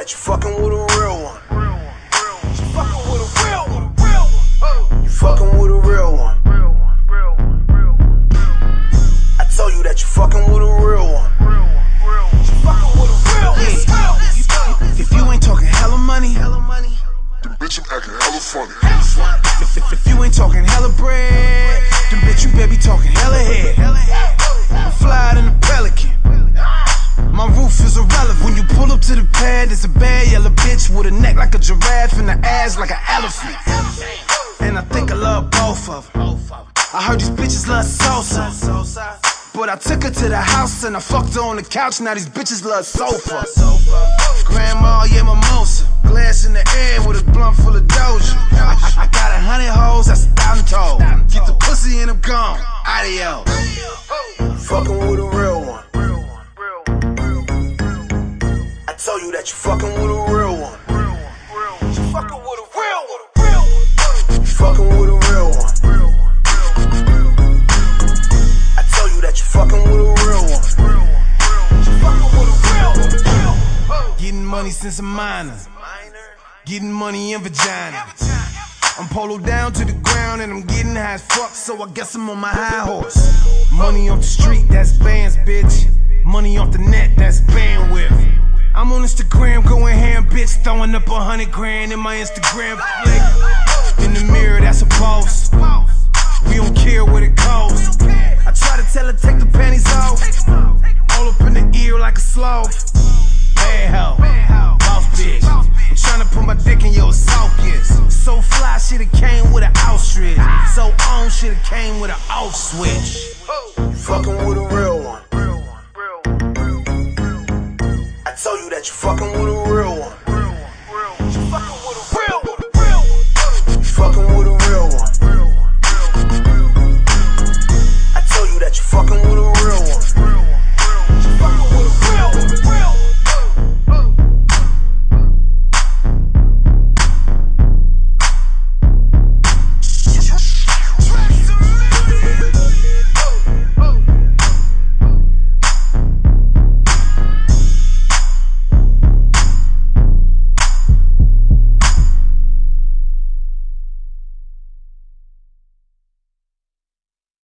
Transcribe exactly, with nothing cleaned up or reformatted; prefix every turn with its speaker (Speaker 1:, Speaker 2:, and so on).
Speaker 1: that you fucking with a real one. You fucking with a real one. You fucking with a real one. I told you that you fucking with a real one. You fucking with a real one.
Speaker 2: Yeah. If you ain't talking hella money,
Speaker 3: then bitch, I'm acting hella funny.
Speaker 2: If, if, if you ain't talking hella bread, then bitch, you better be talking hella head. I'm flying in the Pelican. My roof is irrelevant. When you pull up to the pad, there's a bad yellow bitch with a neck like a giraffe and an ass like an elephant. And I think I love both of them. I heard these bitches love salsa, but I took her to the house and I fucked her on the couch. Now these bitches love sofa. Grandma, yeah, mimosa. Glass in the air with a blunt full of Doja. I, I, I got a hundred hoes, that's a thousand toes. Get the pussy and I'm gone. Adios.
Speaker 1: Fucking with a real one. I told you that you fucking with a real one. You fucking with a real one. You fucking with a real one. I told you that you fucking with a real one. You fucking with a real one.
Speaker 2: Getting money since I'm minor. Getting money in vagina. I'm polo down to the ground and I'm getting high as fuck, so I guess I'm on my high horse. Money off the street, that's bands, bitch. Money off the net, that's bandwidth. I'm on Instagram going ham, bitch, throwing up a hundred grand in my Instagram flick. In the mirror, that's a boss. We don't care what it costs. I try to tell her take the panties off. All up in the ear like a sloth. Bad hoe, boss bitch. I'm tryna put my dick in your esophagus. So fly, should've came with an ostrich. So on, should've came with an off switch.
Speaker 1: You fucking with a real one. I told you that you fucking with a real one.